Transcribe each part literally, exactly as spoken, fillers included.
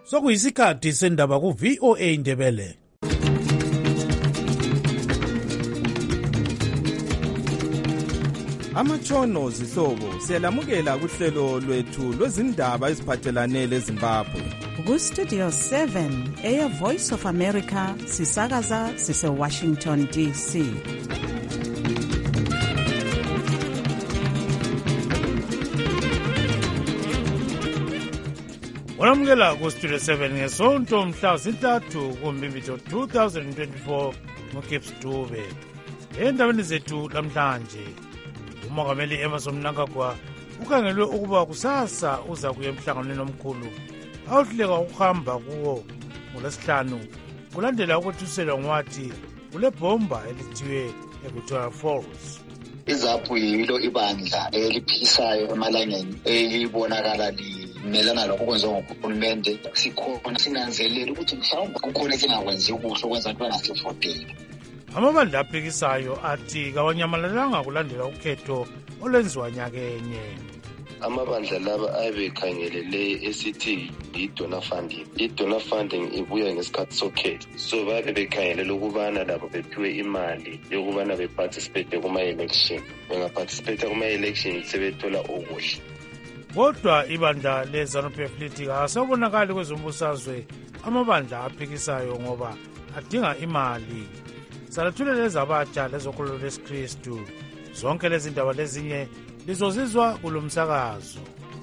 sokuyisikhathi sendaba ku-V O A Ndebele. Amatshono zihlobo siyalamukela kuhlelo lwethu lwezindaba eziphathelane leZimbabwe. Ku-Studio seven, Air Voice of America, sisakaza sise-Washington D C. Walamukela ku-Studio seven ngesonto mhla zintathu kuMbimbithi two thousand twenty-four ngoGibbs Dube. Endabeni zethu lamhlanje, uMongameli Emmerson Mnangagwa ukhangelwe ukuba kusasa uza kuya emhlanganweni omkhulu awuhluleka ukuhamba kuwo ngoLwesihlanu kulandela ukwethuselwa ngwathi kule bhomba elithiwe eVictoria Falls. iZAPU yilo ibandla eliphikisayo emalangeni elibonakala limelana lokho kwenziwa nguhulumende. Sikhona sinanzelela ukuthi mhlawumbe kukhona esingakwenzi kuhle ukwenza abantu bangasifoteli. Amabandla aphikisayo athi kawanyamalalanga kulandela ukhetho olwenziwa nyakenye. Amabandla laba ayebekhangelele esithi i-donor funding. I-donor funding ibuya ngesikhathi sokhetho. So babe bekhangelele ukubana labo bephiwe imali yokubana beparticipate kuma-election. Bengaparticipate kuma-election sebethola okuhle. Kodwa ibandla leZANU-P F lithi kasabonakali kwezombusazwe amabandla aphikisayo ngoba adinga imali. Salathulela ezabatsha lezokholo lesiKristu. Zonke lezi ndaba lezinye lizozizwa kulo msakazo.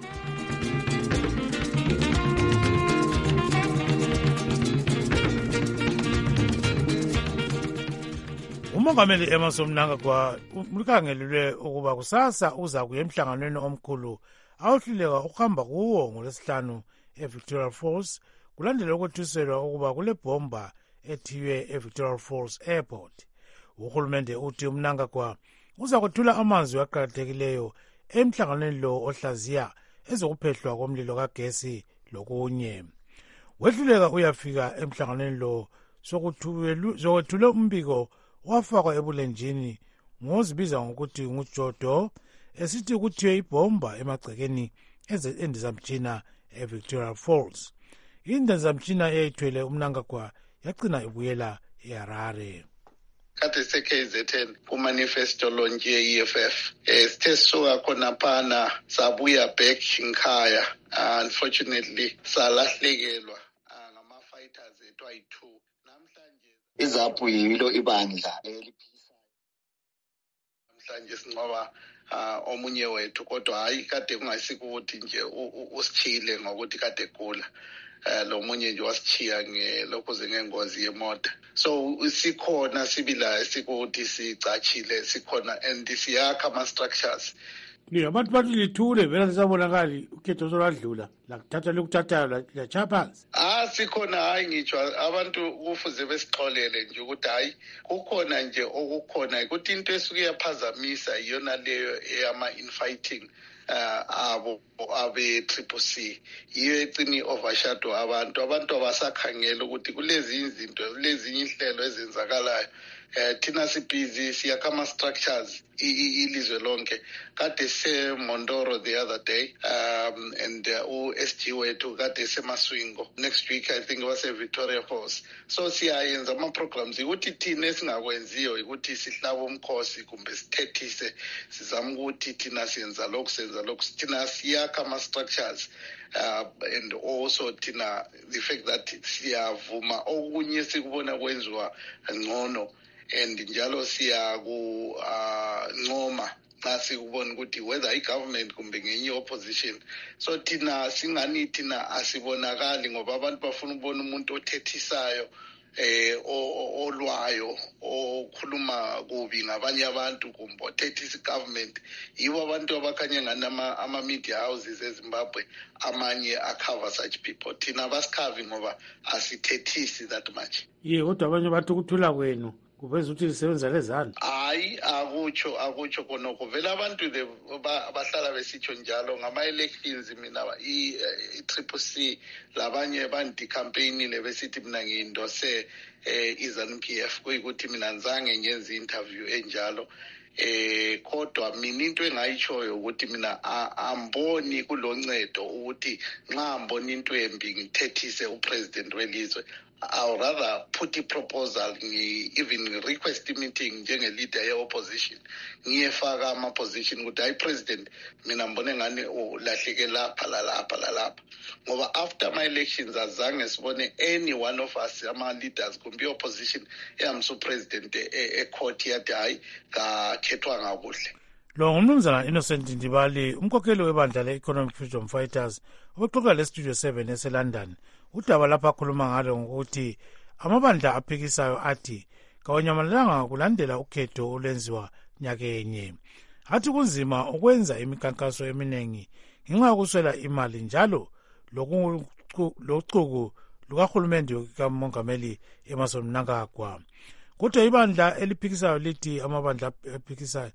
uMongameli Emmerson Mnangagwa ukhangelelwe ukuba kusasa uza kuya emhlanganweni omkhulu awuhluleka ukuhamba kuwo ngoLwesihlanu eVictoria Falls kulandela ukwethuselwa ukuba kule bhomba ethiwe eVictoria Falls Airport. Uhulumende uthi uMnangagwa uza kwethula amazwi aqakathekileyo emhlanganweni lo ohlaziya ezokuphehlwa komlilo kagesi lokunye. Wehluleka uyafika emhlanganweni lo sokwethula umbiko wafakwa ebulenjini ngozibiza ngokuthi nguJodo esithi kuthiwe ibhomba emagcekeni endizamtshina eVictoria Falls. Indizamtshina eyayithwele uMnangagwa yagcina ibuyela eHarare. Kade se-K Z N kumanifesto lonke ye-E F F eh sithe sisuka khona phana sabuya back ngikhaya. Unfortunately salahlekelwa ngama-fighters ethu ayi-two. Namhlanje iZAPU yilo ibandla eliphikisayo. Namhlanje sinqoba omunye wethu kodwa hayi kade kungasikho ukuthi nje usichile ngokuthi kade gula. Lo munye nje wasichiya ngelokho zengengozi yemoto. So sikhona sibila sikuthi sicachile sikhona and siyakha ama structures. Ni abantu bathi lithule vela lisabonakali ukhetho soladlula la kuthatha lokuthathayo la chapels. Ah sikhona hayi ngitsho abantu kufuze besixolele nje ukuthi hayi kukhona nje okukhona ukuthi into esuke yaphazamisa iyona leyo eyama infighting. Uh, abo abe triple C yiyo ecini overshadow abantu abantu abasakhangela ukuthi kulezi izinto kulezi inhlelo ezenzakalayo. Uh, thina sibhizi siyakha ama structures ilizwe lonke. Kade se Mondoro the other day um and uh, u S G wethu kade se Maswingo. Next week I think was a Victoria Falls. So siyayenza ama programs ukuthi thina esingakwenziyo ukuthi sihlaba umkhosi kumbe sithethise sizama ukuthi thina siyenza lokho senza lokho thina siyakha ama structures. Uh, and also thina the fact that siyavuma okunye sikubona kwenziwa ngcono and njalo siya ku uh, ncoma xa sikubona ukuthi whether i-government kumbe ngenye opposition. So thina singani thina asibonakali ngoba abantu bafuna ukubona umuntu othethisayo eh olwayo okhuluma kubi ngabanye abantu kumbe othethisa i-government. Yibo abantu abakhanya ngani ama media houses eZimbabwe amanye acover such people. Thina basikhavi ngoba asithethisi that much. Ye kodwa abanye bathi ukuthula kwenu kuveza ukuthi lisebenza lezandla. Hayi akutsho akutsho khonokho vele abantu bahlala besitsho njalo ngama-elections mina i-triple C labanye bandicampaignile besithi mina ngiyindose eh, iZANU-P F kuyikuthi mina nzange ngenze interview enjalo eh kodwa mina into engayitshoyo ukuthi mina amboni kuloncedo ukuthi nxa mbona into embi ngithethise upresident welizwe. I'll rather put a proposal, even request a meeting njenge leader ye opposition. Ngiyefaka ama position ukuthi hayi president mina mbone ngani ulahleke lapha lapha lapha. Ngoba after my elections azange sibone any one of us ama leaders kumbe opposition eyamso president e court yathi hayi ka khethwanga kuhle. Lo ngumnumzana Innocent Ndibali, umkhokheli webandla le-Economic Freedom Fighters, oxoxa le-Studio seven ese-London. Udaba lapha akhuluma ngalo ngokuthi amabandla aphikisayo athi kawanyamalanga kulandela ukhetho olwenziwa nyakenye. Athi kunzima ukwenza imikhankaso eminingi ngenxa yokuswela imali njalo locuku lukahulumende kamongameli Emmerson Mnangagwa. Kodwa ibandla eliphikisayo lithi amabandla aphikisayo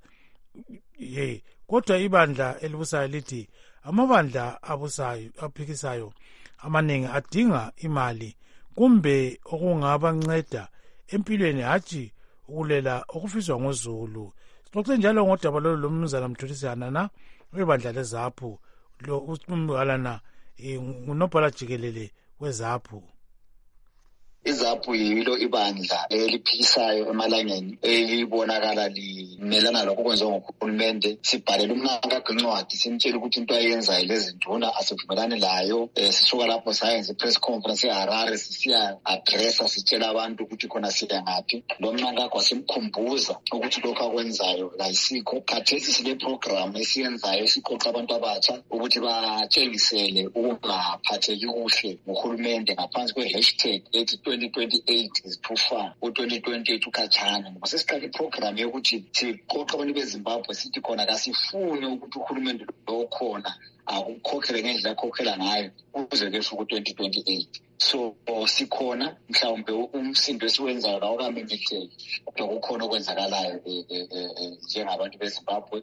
ye kodwa ibandla elibusayo lithi amabandla abusayo aphikisayo amaningi adinga imali kumbe okungabanceda empilweni hatshi ukulela okufiswa ngozulu. Sixoxe njalo ngodaba lolu lomnumzana Mthulisana na webandla leZAPU lo umbalana ngunobhala jikelele weZAPU. iZAPU yilo ibandla eliphikisayo emalangeni elibonakala limelana lokho kwenziwa nguhulumende. Sibhalela uMnangagwa incwadi simtshela ukuthi into ayenzayo lezinduna asivumelane layo. Sisuka lapho sayenza i-press conference eHarare sisiya addressa sitshela abantu ukuthi khona siya ngaphi. Lo Mnangagwa simkhumbuza ukuthi lokho akwenzayo kayisikho. Khathesi sile program esiyenzayo siqoqa abantu abatsha ukuthi batshengisele ukungaphatheki kuhle ngohulumende ngaphansi kwe-hashtag ethi twenty twenty-eight is too far, u-twenty twenty-eight ukhatshana. Ngoba sesiqala iprogram yokuthi siqoqa abantu beZimbabwe sithi khona kasifuni ukuthi uhulumende lo khona akukhokhele ngendlela akhokhela ngayo kuze kesho ku-twenty twenty-eight. So sikhona mhlawumbe umsindo esiwenzayo awukamemetheki kodwa kukhona okwenzakalayo njengabantu beZimbabwe.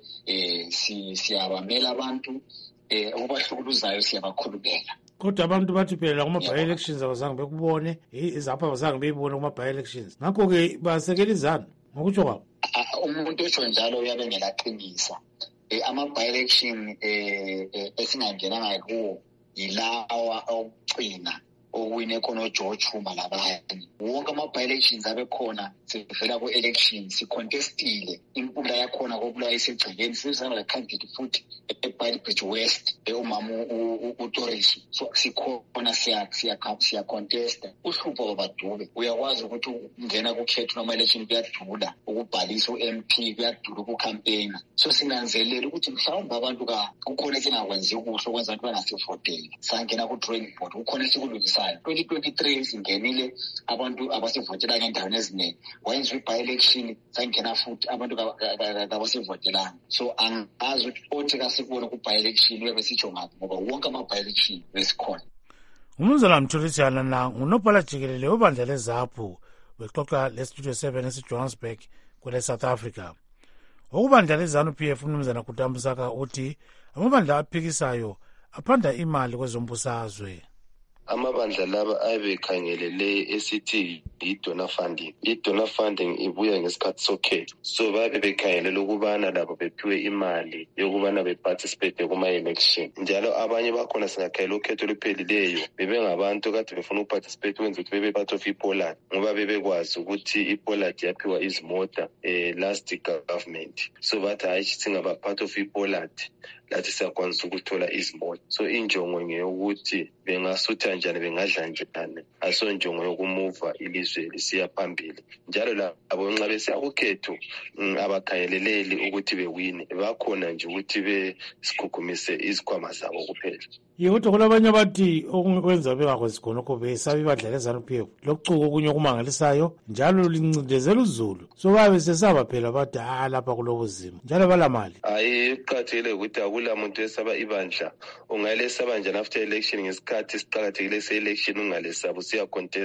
Siyabamela abantu okubahlukuluzayo siyabakhulumela. Kodwa abantu bathi phela kuma-by-elections abazange bekubone, iZAPU abazange beyibone kuma-by-elections. Ngakho-ke basekela izanu ngokutsho kwabo. Umuntu osho njalo uyabe ngelaqinisa. Ama-by-election esingangenanga kuwo yilawa okugcina okuwine khona uGeorge Chuma labanye. Wonke ama-by-elections abekhona sivela ku-election sicontestile. Impula yakhona kokula isegcekeni sisana le-candidate futhi eBridge West umama uToris. So sikhona siya siya contesta. Uhlupho babadube uyakwazi ukuthi ungena kukhetho noma election kuyadula ukubhalisa u-M P kuyadula ukucampaigna. So sinanzelela ukuthi mhlawumbe abantu ka kukhona esingakwenzi kuhle okwenza abantu bangasivoteli. Sangena ku-drawing board kukhona esikulungisayo. twenty twenty-three singenile abantu abasivotela ngendaweni eziningi. Wenza i-by-election sangena futhi abantu abasivotelanga. So angazi ukuthi othi kasibone ku-by-election uyabe sitsho ngaphi ngoba wonke ama-by-election besikhona. Umnumzana Mthulisana na ngunobhala jikelele webandla leZAPU bexoxa le-Studio seven ese-Johannesburg kwele South Africa. Okubandla leZANU-P F umnumzana Kutamsaka uthi amabandla aphikisayo aphanda imali kwezombusazwe. Amabandla laba ayebekhangelele esithi i-donor funding. I-donor funding ibuya ngesikhathi sokhetho. So babe bekhangelele ukubana labo bephiwe imali yokubana beparticipate kuma-election. Njalo abanye bakhona singakhayela ukhetho luphelileyo bebengabantu kade befuna ukuparticipate wenza ukuthi bebe part of iPollard ngoba bebekwazi ukuthi iPollard yaphiwa izimota eh last government. So bathi hayi singaba part of iPollard lathi siyakwanisa ukuthola izimota. So injongo ngeyokuthi bengasutha njani bengadla njani asonjongo yokumuva ilizwe lisiya phambili. Njalo labo nxa besiya kukhetho abakhangeleleli ukuthi bewine bakhona nje ukuthi besikhukumise izikhwama zabo kuphela. Yikho kulabanye abathi okwenza bengakwenzi khonokho besabe ibandla leZANU-P F lokucuka okunye okumangalisayo njalo lincindezela uzulu. So babe sesaba phela bathi ah lapha kulobuzima njalo balamali. Hayi iqhathele ukuthi akula muntu esaba ibandla. Ungalesaba njani after election ngesikhathi siqhakathekile se-election ungalesaba usiya contesta.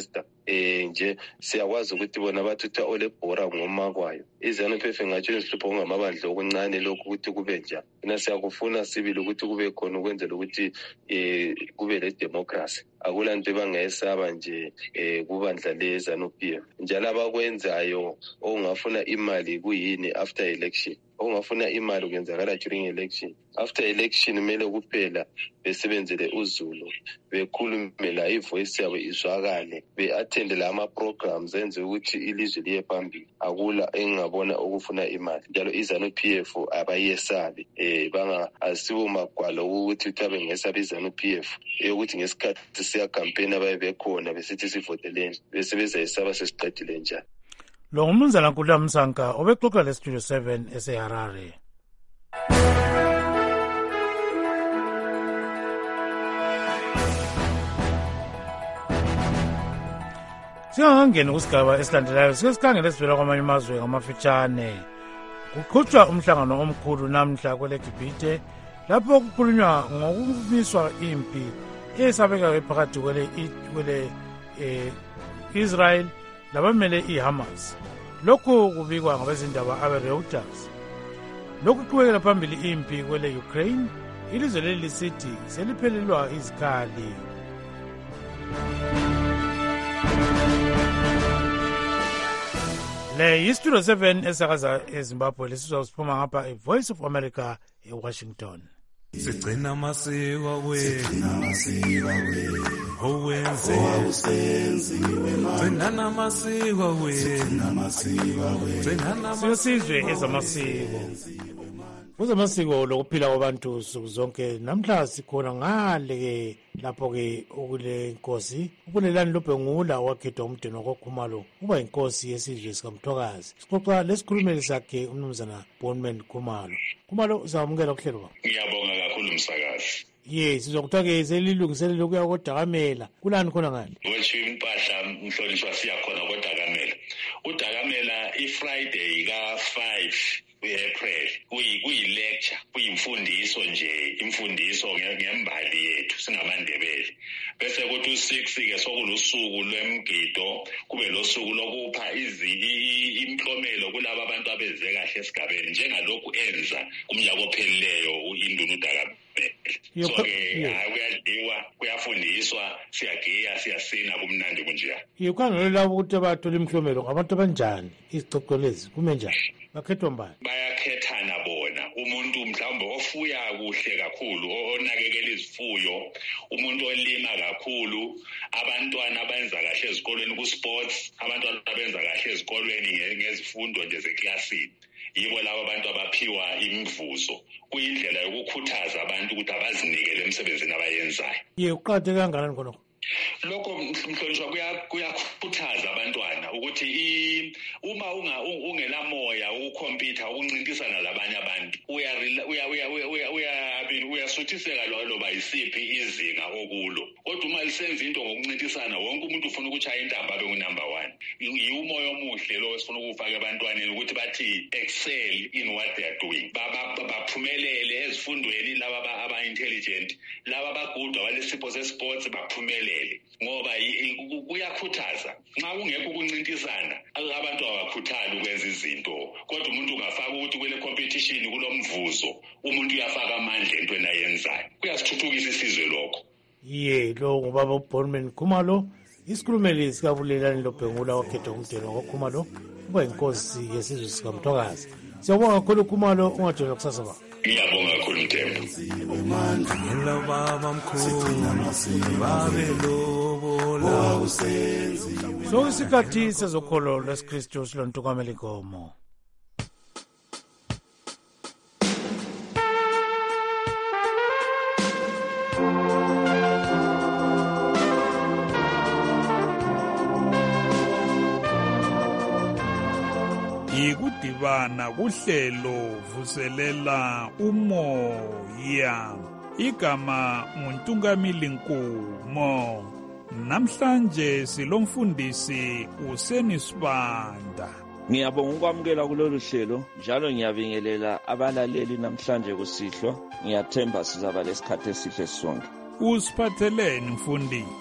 eh nje siyakwazi ukuthi bona bathutha olebhora ngoma kwayo izanu P F ngatsho isihlupho ngamabandla okuncane lokhu ukuthi kube njani mina siyakufuna sibili ukuthi kube khona ukwenzela ukuthi eh kube le democracy akulanto ebangayesaba nje eh kubandla lezanu P F njalo abakwenzayo ongafuna imali kuyini after election ongafuna imali ukenzakala during election after election kumele kuphela besebenzele uZulu bekhulumela ivoice yabo izwakale be-attend la ama programs enze ukuthi ilizwe liye phambili akula engabona ukufuna imali njalo izanu P F abayesabi eh banga asibo magwalo ukuthi utabe ngesabi izanu P F ukuthi ngesikhathi siya campaign abaye bekhona besithi sivoteleni bese bezayisaba sesiqedile njani. Lo ngumnumzana Nkulukazi Msanka obexoxa le Studio seven eseHarare. Singangena kusigaba esilandelayo sike sikhangele sivela kwamanye amazwe ngamafitshane. Kuqhutshwa umhlangano omkhulu namhla kwele Gibhite lapho kukhulunywa ngokumiswa impi esabeka phakathi kwele kwele eh Israel labamele iHamas. Lokhu kubikwa ngabezindaba abe-Reuters. Lokhu kuqhubekela phambili impi kwele Ukraine, ilizwe leli lisithi seliphelelwa izikhali. Le yiStudio seven esakaza eZimbabwe lesizwa siphuma ngapha eVoice of America eWashington. Sigcina amasiko wethu owenze gcina namasiko wethu siyosizwe ezamasiko kuzamasiko lokuphila kwabantu nsuku zonke. Namhla sikhona ngale ke lapho ke okule inkosi ubulelani loBhengula wakhethwa umdeni wakoKhumalo uba inkosi yesizwe sikaMthokazi. Sixoxa lesikhulumeli sakhe umnumzana Bonman Khumalo. Khumalo uzamukela kuhlelo. Ngiyabonga kakhulu msakazi. Yes, sizokutake selilungiselele ukuya koDakamela. Kulani khona ngale? Wethu impahla mhlonishwa siyakhona koDakamela. uDakamela iFriday ka five April kuyi kuyi lecture kuyimfundiso nje imfundiso ngembali yethu singamaNdebele. Bese kuthi u six ke sokulusuku lwemgido kube losuku lokupha imklomelo kulabo abantu abeze kahle esigabeni njengalokhu enza umnyaka ophelileyo uInduna uDakamela. So ke kuyadliwa kuyafundiswa siyagiya siyasina kumnandi kunjani. Yikhangela labo ukuthi abathola imklomelo abantu abanjani izicocolo lezi kume njani bakhethwa mbani? Bayakhethana bona umuntu mhlawumbe ofuya kuhle kakhulu onakekela izifuyo umuntu olima kakhulu abantwana abenza kahle ezikolweni ku sports abantwana abenza kahle ezikolweni ngezifundo nje zeklasini yibo labo abantu abaphiwa imivuzo kuyindlela yokukhuthaza abantu ukuthi abazinikele emsebenzini abayenzayo. Ye uqhathe kangakanani khona? Lokho mhlonishwa kuyakhuthaza abantwana ukuthi uma ungela moya ukukhompyutha ukuncintisana labanye abantu uya uya uya uya uyasuthiseka lo bayisiphi izinga okulo. Kodwa uma lisenza into ngokuncintisana wonke umuntu ufuna ukuchaya intamba abe unumber one. Yiumoya omuhle lo esifuna ukufaka abantwaneni ukuthi bathi excel in what they are doing. Baphumelele ezifundweni laba aba intelligent laba abagudwa balesipho sesports baphumelele. Ngoba kuyakhuthaza nxa ungekho ukuncintisana abantu abakhuthali ukwenza izinto kodwa umuntu ungafaka ukuthi kwele competition kulomvuzo umuntu uyafaka amandla entweni ayenzayo kuyasithuthukisa isizwe lokho. Ye lo ngubaba uBonman Khumalo isikhulumeli sikabulelani loBhengula wakhethwa umdeni wakoKhumalo uba inkosi yesizwe sikaMthokazi. Siyabonga kakhulu Khumalo ungajola kusasa ba. Ngiyabonga kakhulu Mthembu. Ngila baba mkhulu babe lobola usenzi. So isikhathi sezokholo lwesikristu silontukamela inkomo. Ikudibana kuhlelo vuselela umoya igama nguNtungamili Nkumo. Namhlanje silomfundisi uSenisibanda. Ngiyabonga ukwamukela kulolu hlelo njalo ngiyabingelela abalaleli namhlanje kusihlwa. Ngiyathemba sizaba lesikhathi esihle sonke. Usiphatheleni mfundisi?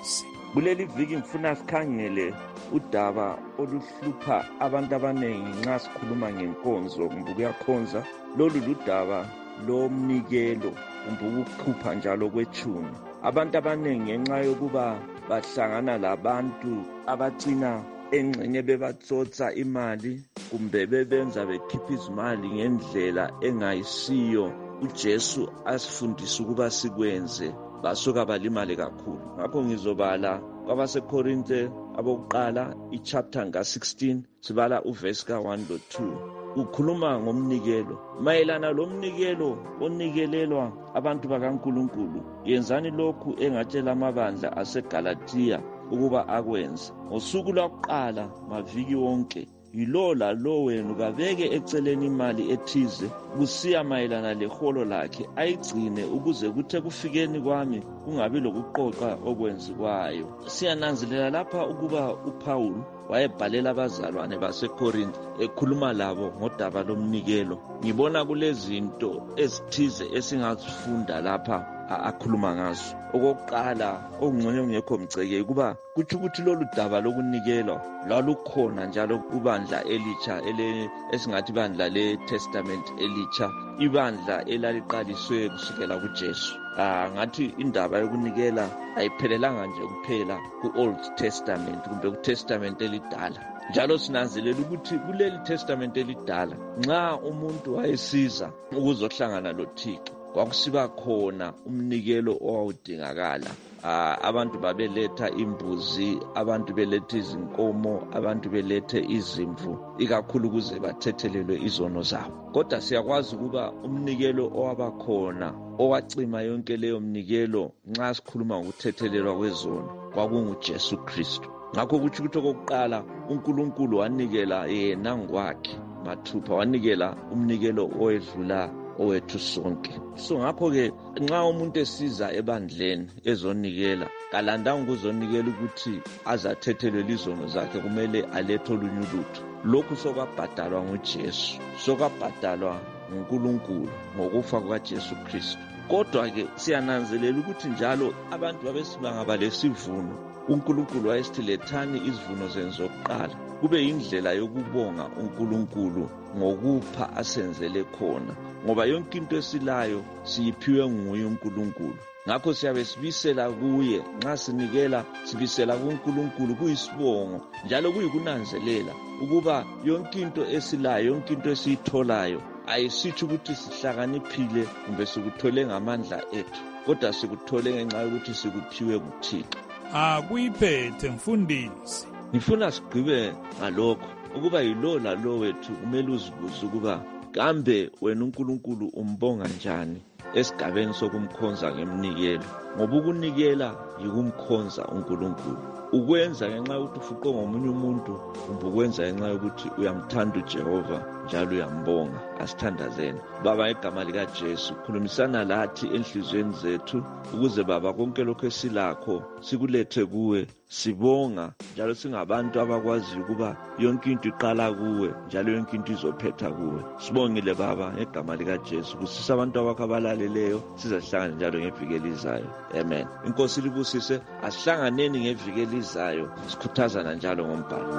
kuleli viki ngifuna sikhangele udaba oluhlupha abantu abaningi nxa sikhuluma ngenkonzo kumbe kuyakhonza. Lolu ludaba lomnikelo kumbe ukukhupha njalo kwetshumi. Abantu abaningi ngenxa yokuba bahlangana labantu abagcina engxenye bebatsotsa imali kumbe bebenza bekhipha izimali ngendlela engayisiyo uJesu asifundisa ukuba sikwenze, basuka balimale kakhulu. Ngakho ngizobala kwabaseKorinte abokuqala ichapter nga sixteen sibala uverse ka one lo two. Ukhuluma ngomnikelo. Mayelana lomnikelo onikelelwa abantu bakaNkulunkulu, yenzani lokhu engatshela amabandla aseGalatiya ukuba akwenze. Ngosuku lwakuqala maviki wonke, yilo lalo wenu kabeke eceleni imali ethize kusiya mayelana leholo lakhe, ayigcine ukuze kuthe kufikeni kwami kungabi lokuqoqa okwenziwayo. Siyananzelela lapha ukuba uPaul wayebhalela abazalwane baseKorinte ekhuluma labo ngodaba lomnikelo. Ngibona kulezinto ezithize esingazifunda lapha akhuluma ngazo. Okokuqala okungcono ngekho mceke kuba kuthi ukuthi lolu daba lokunikelwa lwalukhona njalo kubandla elitsha ele esingathi bandla le Testament elitsha, ibandla elaliqaliswe kusukela kuJesu. Ah ngathi indaba yokunikela ayiphelelanga nje kuphela ku-Old Testament kumbe ku-Testament elidala. Njalo sinanzelela ukuthi kuleli Testament elidala nxa umuntu wayesiza ukuzohlangana loThixo kwakusiba khona umnikelo owawudingakala. Ah abantu babeletha imbuzi, abantu beletha izinkomo, abantu belethe izimvu, ikakhulu kuze bathethelelwe izono zabo. Kodwa siyakwazi ukuba umnikelo owabakhona owacima yonke leyo mnikelo nxa sikhuluma ngokuthethelelwa kwezono kwakunguJesu Kristu. Ngakho kuthi ukuthi okokuqala uNkulunkulu wanikela yena ngokwakhe mathupha, wanikela umnikelo owedlula owethu sonke. So ngakho-ke nxa umuntu esiza ebandleni ezonikela, kalandanga ukuzonikela ukuthi azathethelwe izono zakhe, kumele alethe olunye ulutho. Lokhu sokwabhadalwa nguJesu, sokwabhadalwa nguNkulunkulu ngokufa kukaJesu Kristu. Kodwa-ke siyananzelela ukuthi njalo abantu babesibangaba lesivuno, uNkulunkulu wayesithi lethani izivuno zenu zokuqala, kube yindlela yokubonga uNkulunkulu ngokupha asenzele khona, ngoba yonke into esilayo siyiphiwe nguye uNkulunkulu. Ngakho siyabe sibisela kuye, nxa sinikela sibisela kuNkulunkulu, kuyisibongo njalo kuyikunanzelela ukuba yonke into esilayo, yonke into esiyitholayo ayisithi ukuthi sihlakaniphile kumbe sikuthole ngamandla ethu, kodwa sikuthole ngenxa yokuthi sikuphiwe kuThixo. Ah kuyiphethe mfundisi. Ngifuna sigqibe ngalokho ukuba yilo lalo wethu kumele uzibuze ukuba kambe wena uNkulunkulu umbonga njani esigabeni sokumkhonza ngemnikelo, ngoba ukunikela yikumkhonza uNkulunkulu. Ukwenza ngenxa yokuthi ufuqwe ngomunye umuntu kumbe ukwenza ngenxa yokuthi uyamthanda uJehova njalo uyambonga. Asithandazeni. Baba, igama likaJesu khulumisana lathi enhlizweni zethu ukuze Baba konke lokho esilakho sikulethe kuwe. Sibonga njalo singabantu abakwazi ukuba yonke into iqala kuwe njalo yonke into izophetha kuwe. Sibongile Baba ngegama likaJesu kusisa abantu abakho abalaleleyo, sizahlangana njalo ngeviki elizayo. Amen. Inkosi libusise, asihlanganeni ngeviki elizayo sikhuthazana njalo ngombhalo.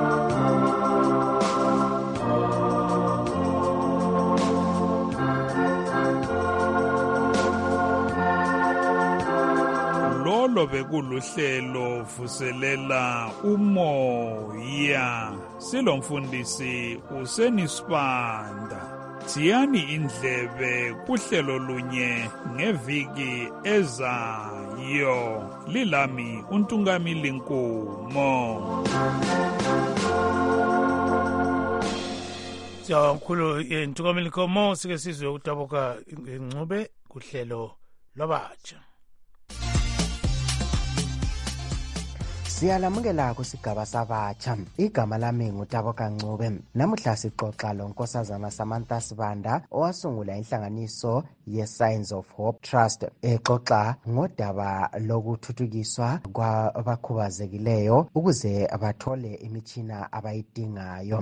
Lolo bekuluhlelo vuselela umoya. Silomfundisi usenisibanda. Siyani indlebe kuhlelo lunye ngeviki ezayo. Lilami uNtungamili Nkumo. Siyamkhulu uNtungamili Nkumo, sike sizwe ukudabuka ngengcube kuhlelo lwabatsha. Siyalamukela kusigaba sabatsha. Igama lami nguTaboka Ncube. Namuhla sixoxa lonkosazana Samantha Sibanda owasungula inhlanganiso ye-Signs of Hope Trust, exoxa ngodaba lokuthuthukiswa kwabakhubazekileyo ukuze bathole imitshina abayidingayo.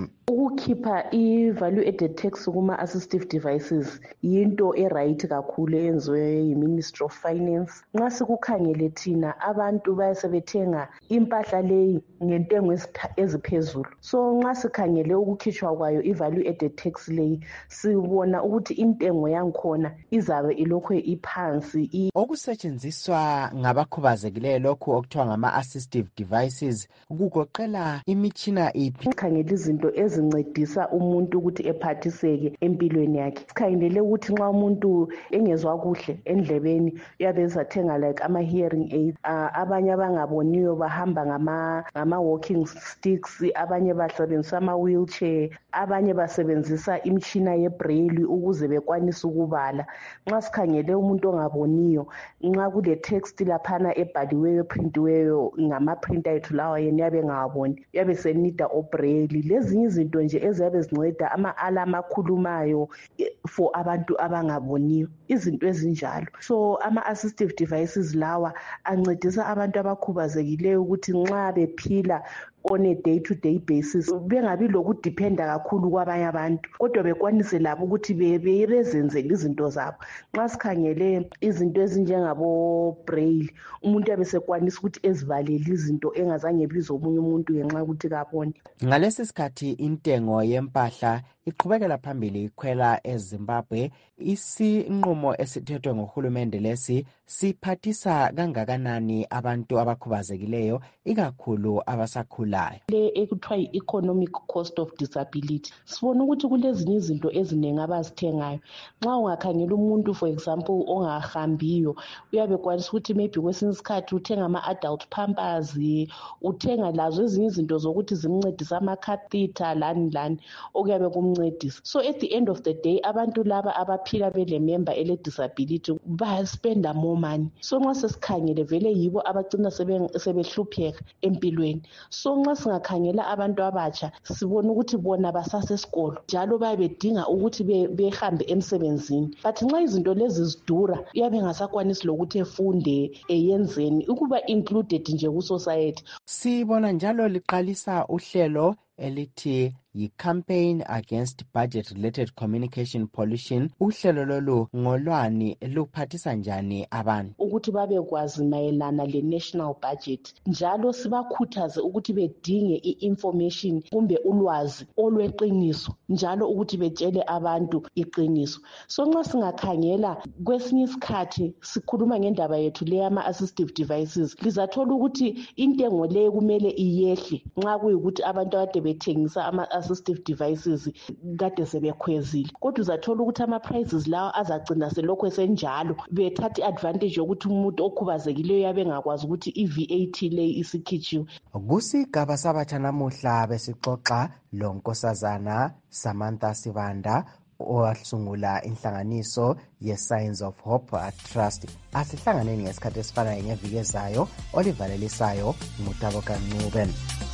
ukukhipha i-value added tax kuma-assistive devices yinto e-right kakhulu eyenziwe yi-Ministry of Finance. Nxa sikukhangele thina abantu bayasebethenga impahla leyi ngentengo eziphezulu. So nxa sikhangele ukukhitshwa kwayo i-value added tax leyi sibona ukuthi intengo yankhona izabe ilokhu iphansi. Okusetshenziswa ngabakhubazekileyo lokhu okuthiwa ngama-assistive devices kugoqela imitshina iphi? Sikhangele izinto ezincedisa umuntu ukuthi ephathiseke empilweni yakhe. Sikhangele ukuthi nxa umuntu engezwa kuhle endlebeni uyabe ezathenga like ama-hearing aids. Uh, abanye abangaboniyo bahamba ngama, ngama walking sticks, abanye basebenzisa ama-wheelchair, abanye basebenzisa imitshina ye-braille ukuze bekwanise ukubala. Nxa sikhangele umuntu ongaboniyo, nxa kule text laphana ebhaliweyo eprintiweyo ngama-printer ethu lawa yena yabe ngawaboni, yabe senida o-braille. Lezinye izinto nje eziyabe zinceda ama-alarm akhulumayo for abantu abangaboniyo, izinto ezinjalo. So ama-assistive devices lawa ancedisa abantu abakhubazekileyo ukuthi nxa bephila on a day to day basis bengabi lokudependa kakhulu kwabanye abantu, kodwa bekwanise labo ukuthi bezenzele izinto zabo. Nxa sikhangele izinto ezinjengabo braille, umuntu yabe sekwanisa ukuthi ezivalele izinto engazange bize omunye umuntu ngenxa ukuthi kaboni. Ngalesi sikhathi intengo yempahla iqhubekela phambili ikhwela eZimbabwe, isinqumo esithethwe ngohulumende lesi siphathisa kangakanani abantu abakhubazekileyo ikakhulu abasakhulayo? Le ekuthiwa yi-economic cost of disability, sibona ukuthi kulezinye izinto eziningi abazithengayo. Nxa ungakhangela umuntu for example ongahambiyo, uyabe kwanisa ukuthi maybe kwesinye isikhathi uthenga ama-adult pampers, uthenga lazo ezinye izinto zokuthi zimncedisa ama-catheter lani lani okuyabe kumncedisa. So at the end of the day abantu laba abaphila bele member ele disability bayaspenda more money. So nxa sesikhangele vele yibo abagcina sebehlupheka empilweni. So nxa singakhangela abantu abatsha sibona ukuthi bona basasesikolo njalo bayabe bedinga ukuthi behambe emsebenzini, but nxa izinto lezi zidura uyabe engasakwanisi lokuthi efunde eyenzeni ukuba included nje ku society. Sibona njalo liqalisa uhlelo elithi yi-Campaign Against Budget-Related Communication Pollution. Uhlelo lolu ngolwani luphathisa njani abantu ukuthi babekwazi mayelana le-national budget, njalo sibakhuthaze ukuthi bedinge i-information kumbe ulwazi olweqiniso, njalo ukuthi betshele abantu iqiniso. So nxa singakhangela kwesinye isikhathi sikhuluma ngendaba yethu le yama-assistive devices, lizathola ukuthi intengo le kumele iyehle nxa kuyikuthi abantu ade bethengisa ama-assistive devices kade sebekhwezile, kodwa uzathola ukuthi ama-prices lawa azagcina selokhu esenjalo, bethatha i-advantage yokuthi umuntu okhubazekileyo yabe ngakwazi ukuthi i-V A T le isikhitshiwe. Kusigaba sabatsha namuhla besixoxa lonkosazana Samantha Sibanda owasungula inhlanganiso ye-Signs of Hope Trust. Asihlanganeni ngesikhathi esifanayo ngeviki ezayo. Olivalelisayo nguTabo Kancube.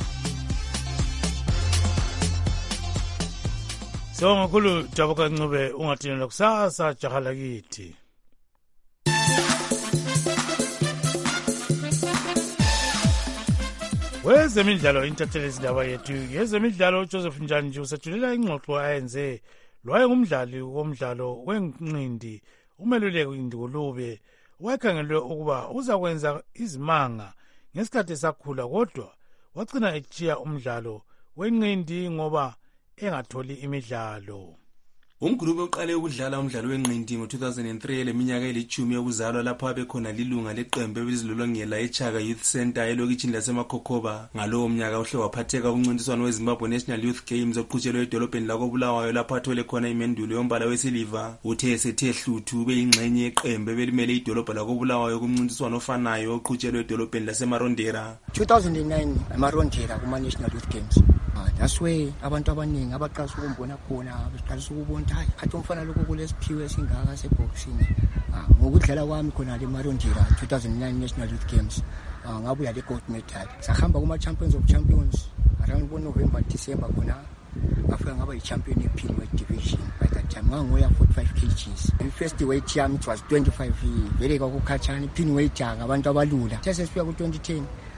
So ngakhulu Tabo Kancube, ungathina kusasa jahala kithi. Wezemidlalo intatheli izindaba yethu yezemidlalo uJoseph Njani usethulela ingxoxo ayenze lwaye ngumdlali womdlalo wenqindi umeluleki Ngulube wakhangelwe ukuba uzakwenza izimanga ngesikhathi esakhula, kodwa wagcina echiya umdlalo wenqindi ngoba engatholi imidlalo. UNgulube uqale ukudlala umdlalo wenqindi ngo two thousand three leminyaka elithumi yokuzalwa lapho abekhona lilunga leqembu elizilolongela eChaga Youth Center elokitshini laseMakhokhoba. Ngalowo mnyaka uhle waphatheka kumncintiswano weZimbabwe National Youth Games oqhutshelwe edolobheni lakoBulawayo lapho athole khona imendulo yombala wesiliva. Uthe esethe hluthu ubeyingxenye yeqembu ebelimele idolobha lakoBulawayo kumncintiswano ofanayo oqhutshelwe edolobheni laseMarondera. two thousand nine eMarondera kuma National Youth Games. That's where abantu abaningi abaqalisa ukumbona khona, abaqalisa ukubona hayi athi umfana lokho kulesiphiwe esingaka seboxing. Ngokudlala kwami khona le Marondera two thousand nine National Youth Games ngabuya le gold medal. Sahamba kuma Champions of Champions around November December khona ngafika ngaba yi-champion ye-Pinweight division. By that time ngangoya forty-five kilograms. The first weight yami it was twenty-five, vele kwakukhatshana Pinweight ngabantu abalula. Sesifika ku twenty ten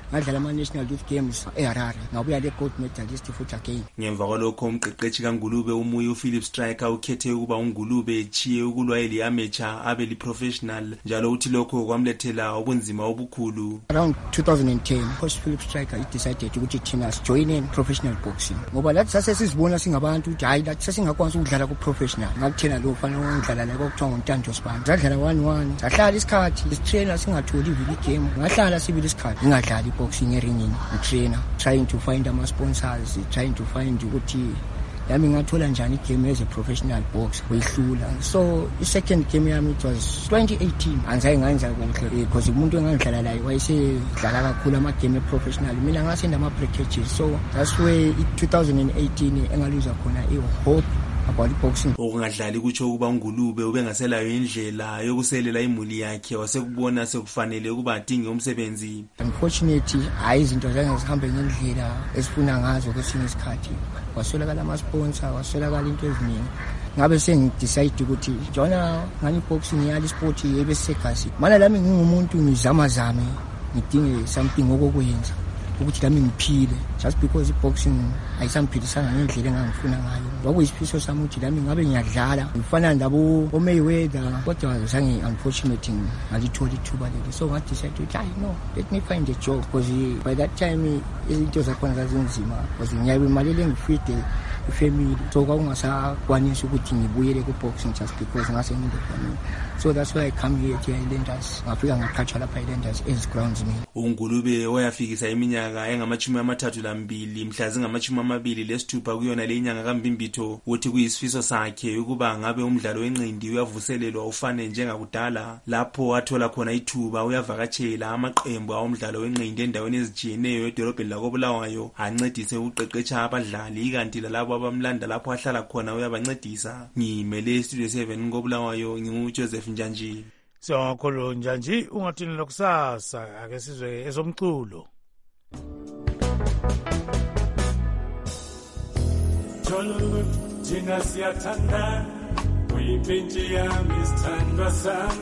ngadlala ama-national youth games eharare ngabuya le gold medalist futhi again. Ngemva kwalokho umqeqeshi kaNgulube umuye uPhilip Striker ukhethe ukuba uNgulube echiye ukulwa eli amateur abe li professional njalo uthi lokho kwamlethela ubunzima obukhulu. Around two thousand ten coach Philip Striker he decided ukuthi thina join in professional boxing ngoba lathi sase sizibona singabantu ukuthi hayi lathi sasingakwazi ukudlala ku professional ngakuthena lo fana ongidlala la kokuthiwa nguNtando Sibanda sadlala one one sahlala isikhathi istrainer singatholi ivili game ngahlala sibili isikhathi ngingadlali boxing eringini trainer trying to find ama sponsors trying to find ukuthi yami ngathola njani game as a professional boxer wehlula. So i second game yami it was twenty eighteen anzayi nganza kuhle because umuntu engangidlala laye wayesedlala kakhulu ama game professional mina ngasenda ama packages. So that's where in two thousand eighteen engaluza khona i hope about boxing. Okungadlali kutsho ukuba uNgulube ubengaselayo indlela yokuselela imuli yakhe wasekubona sekufanele ukuba adinge umsebenzi. Unfortunately hayi izinto zange zihambe ngendlela esifuna ngazo kwesinye isikhathi wasolakala ama sponsor wasolakala into eziningi ngabe sengidecide ukuthi jona ngani boxing yali sport ebesegasi mana lami ngingumuntu ngizama zame ngidinge something okokwenza ukuthi lami ngiphile just because boxing ayisamphilisana ngendlela engangifuna ngayo ngoba isifiso sami ukuthi lami ngabe ngiyadlala ngifana nabo oMayweather kodwa zange unfortunately ngalithola ithuba leli. So I decided to try no let me find a job because by that time izinto zakhona zazinzima because ngiyabe imali lengifide ifamily so kwakungasakwanisi ukuthi ngibuyele ku boxing just because ngase ngindefamily. So that's why I come here to Islanders ngafika ngaqhatsha lapha Islanders as grounds me. uNgulube wayafikisa iminyaka engamachumi amathathu lambili mhla zingamachumi amabili lesithupha kuyona le inyanga kaMbimbitho uthi kuyisifiso sakhe ukuba ngabe umdlalo wenqindi uyavuselelwa ufane njengakudala. Lapho wathola khona ithuba uyavakatshela amaqembu awomdlalo wenqindi endaweni ezijiyeneyo edolobheni lakoBulawayo ancedise ukuqeqesha abadlali kanti lalabo abamlanda lapho ahlala khona uyabancedisa. Ngimele Studio seven koBulawayo nginguJoseph Njanji. Siyongakhulu Njanji ungathini kusasa ake sizwe ezomculo. Jolo jina siyathanda uyipinji yami sithandwa sami.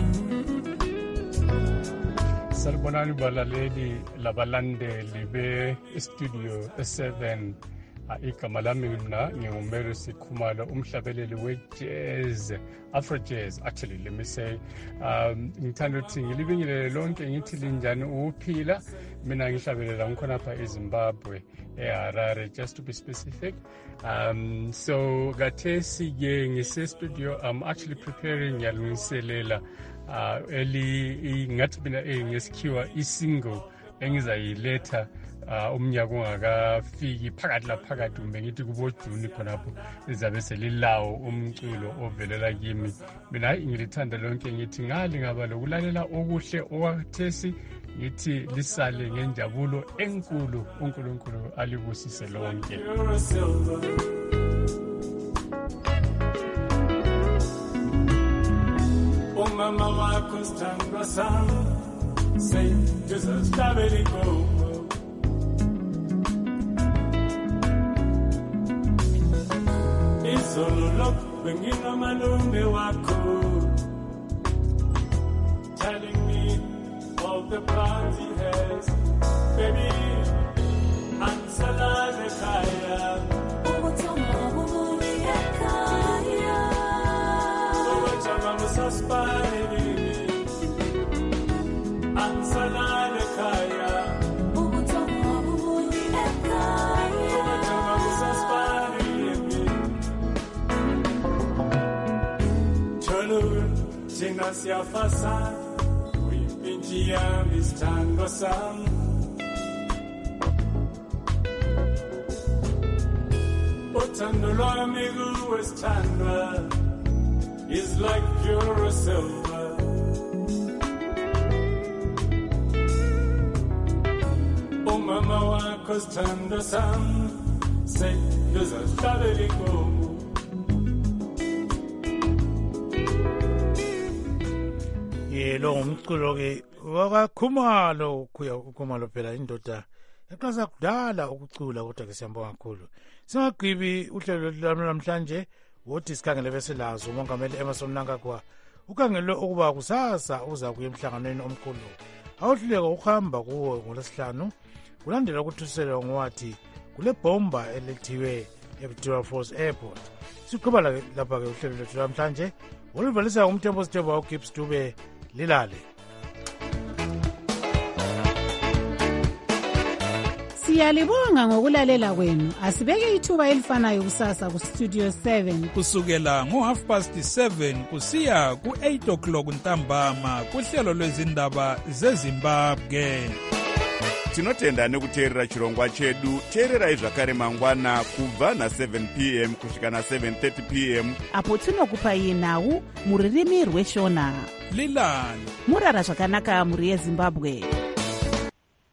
Salibonani balaleli labalandeli be Studio seven. Igama lami mina nginguMercy Khumalo umhlabeleli we-jazz, Afro-jazz actually let me say. Um, ngithanda ukuthi ngilibingelele lonke ngithi linjani ukuphila. Mina ngihlabelela ngikhona lapha eZimbabwe eHarare just to be specific. Um, so gathesi-ke ngise-studio I'm actually preparing ngiyalungiselela uh, eli ngathi mina ngesikhiwa i-single engizayiletha Uh, umnyaka ungakafiki phakathi la phakathi kumbe ngithi kubojuni khonapho izabe selilawo umculo ovelela kimi. Mina hayi ngilithanda lonke ngithi ngali ngaba lokulalela okuhle okwathesi ngithi lisale ngenjabulo enkulu uNkulunkulu alibusise lonke. Umama wakho sithandwa sami say Jesus tabeli go Solo look when you know my lumbe wako telling me all the plans he has. Baby, ansala de kaya. Obotama mumuri kaya. Obotama musaspari. Ansala de kaya. Obotama mumuri kaya. Obotama musaspari. Jina siyafasa uyipinji yami sithandwa sami. Uthando lwami kuwe sithandwa is like pure silver. Umama wakho sithandwa sami say luzahlabela inkomo. Lo umculo ke wakaKhumalo kuya uKhumalo phela indoda yaqasa kudala ukucula kodwa ke siyambonga kakhulu. Singagqibi uhlelo lwami namhlanje wothi sikhangele bese lazo umongameli Emerson Mnangagwa ukhangele ukuba kusasa uza kuye emhlanganweni omkhulu awuhluleka ukuhamba kuwo ngolwesihlanu kulandela ukuthuselwa ngowathi kule bhomba elethiwe ePretoria Falls Airport. Siqhuba lapha-ke uhlelo lwethu namhlanje oluvalisa umthembo sithemba uGibbs Dube lilale. Siyalibonga ngokulalela kwenu. Asibeke ithuba elifanayo kusasa kustudio seven kusukela ngo-half past seven kusiya ku-eight o'clock ntambama kuhlelo lwezindaba zeZimbabwe. Tinotenda nekuteerera chirongwa chedu. Teererai zvakare mangwana kubva na-seven p m kusvika na-seven thirty p m apo tinokupai nhau muririmi rweshona. Lilani murara zvakanaka muri yeZimbabwe.